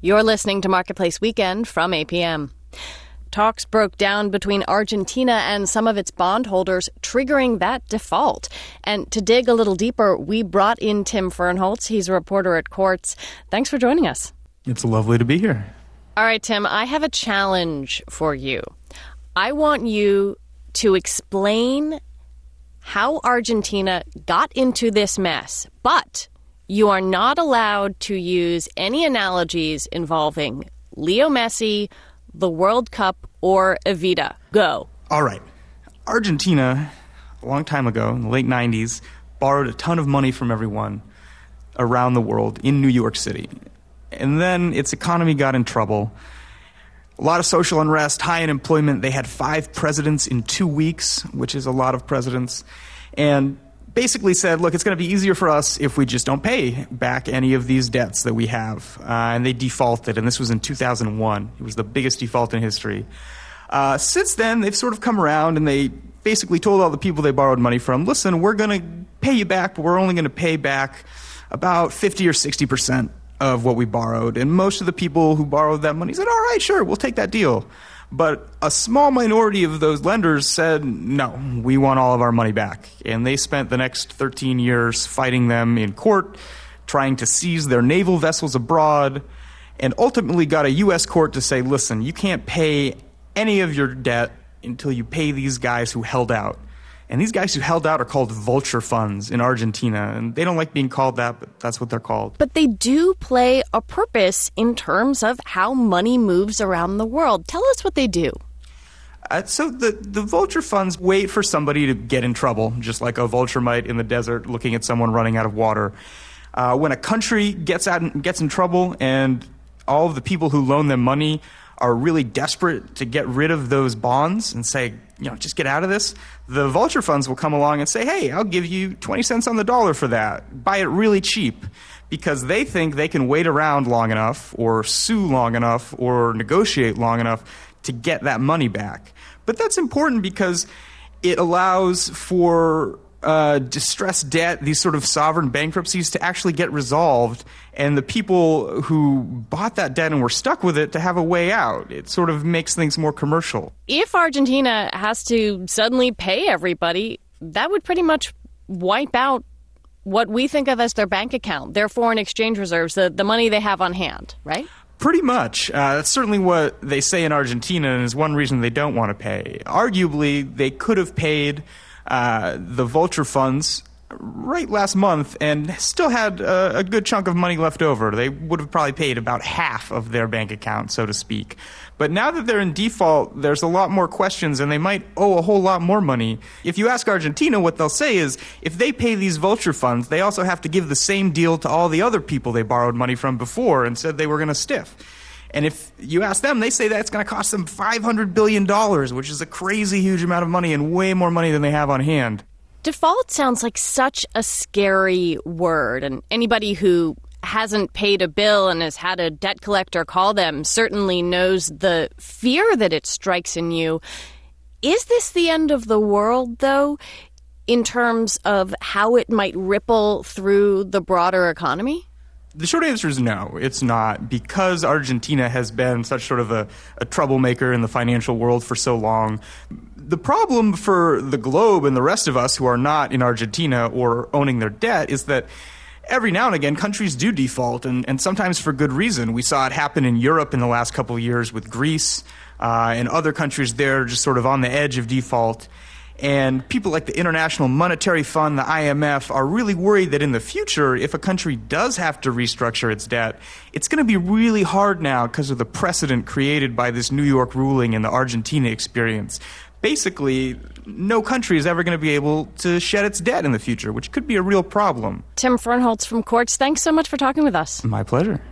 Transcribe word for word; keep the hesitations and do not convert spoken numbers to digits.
You're listening to Marketplace Weekend from A P M. Talks broke down between Argentina and some of its bondholders, triggering that default. And to dig a little deeper, we brought in Tim Fernholz. He's a reporter at Quartz. Thanks for joining us. It's lovely to be here. All right, Tim, I have a challenge for you. I want you to explain how Argentina got into this mess, but you are not allowed to use any analogies involving Leo Messi, the World Cup, or Evita. Go. All right. Argentina, a long time ago, in the late nineties, borrowed a ton of money from everyone around the world in New York City. And then its economy got in trouble. A lot of social unrest, high unemployment. They had five presidents in two weeks, which is a lot of presidents. And basically said, look, it's going to be easier for us if we just don't pay back any of these debts that we have. Uh, and they defaulted, and this was in two thousand one. It was the biggest default in history. Uh, since then, they've sort of come around, and they basically told all the people they borrowed money from, listen, we're going to pay you back, but we're only going to pay back about fifty or sixty percent of what we borrowed. And most of the people who borrowed that money said, all right, sure, we'll take that deal. But a small minority of those lenders said, no, we want all of our money back. And they spent the next thirteen years fighting them in court, trying to seize their naval vessels abroad, and ultimately got a U S court to say, listen, you can't pay any of your debt until you pay these guys who held out. And these guys who held out are called vulture funds in Argentina. And they don't like being called that, but that's what they're called. But they do play a purpose in terms of how money moves around the world. Tell us what they do. Uh, so the, the vulture funds wait for somebody to get in trouble, just like a vulture might in the desert looking at someone running out of water. Uh, when a country gets out and gets in trouble and all of the people who loan them money are really desperate to get rid of those bonds and say, you know, just get out of this, the vulture funds will come along and say, hey, I'll give you twenty cents on the dollar for that. Buy it really cheap, because they think they can wait around long enough or sue long enough or negotiate long enough to get that money back. But that's important because it allows for uh, distressed debt, these sort of sovereign bankruptcies, to actually get resolved, and the people who bought that debt and were stuck with it to have a way out. It sort of makes things more commercial. If Argentina has to suddenly pay everybody, that would pretty much wipe out what we think of as their bank account, their foreign exchange reserves, the, the money they have on hand, right? Pretty much. Uh, that's certainly what they say in Argentina, and is one reason they don't want to pay. Arguably, they could have paid uh, the vulture funds right last month and still had a, a good chunk of money left over. They would have probably paid about half of their bank account, so to speak. But now that they're in default, there's a lot more questions, and they might owe a whole lot more money. If you ask Argentina, what they'll say is, if they pay these vulture funds, they also have to give the same deal to all the other people they borrowed money from before and said they were going to stiff. And if you ask them, they say that it's going to cost them five hundred billion dollars, which is a crazy huge amount of money and way more money than they have on hand. Default sounds like such a scary word, and anybody who hasn't paid a bill and has had a debt collector call them certainly knows the fear that it strikes in you. Is this the end of the world, though, in terms of how it might ripple through the broader economy? The short answer is no, it's not, because Argentina has been such sort of a, a troublemaker in the financial world for so long. The problem for the globe and the rest of us who are not in Argentina or owning their debt is that every now and again countries do default, and, and sometimes for good reason. We saw it happen in Europe in the last couple of years with Greece, uh, and other countries there just sort of on the edge of default. And people like the International Monetary Fund, the I M F, are really worried that in the future, if a country does have to restructure its debt, it's going to be really hard now because of the precedent created by this New York ruling and the Argentina experience. Basically, no country is ever going to be able to shed its debt in the future, which could be a real problem. Tim Fernholz from Quartz, thanks so much for talking with us. My pleasure.